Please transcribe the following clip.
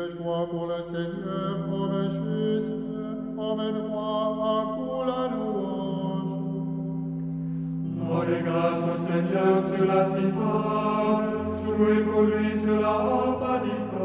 toi pour le Seigneur, homme juste, homme droit, à vous la louange. Rendez grâce au Seigneur sur la cithare, jouez pour lui sur la harpe à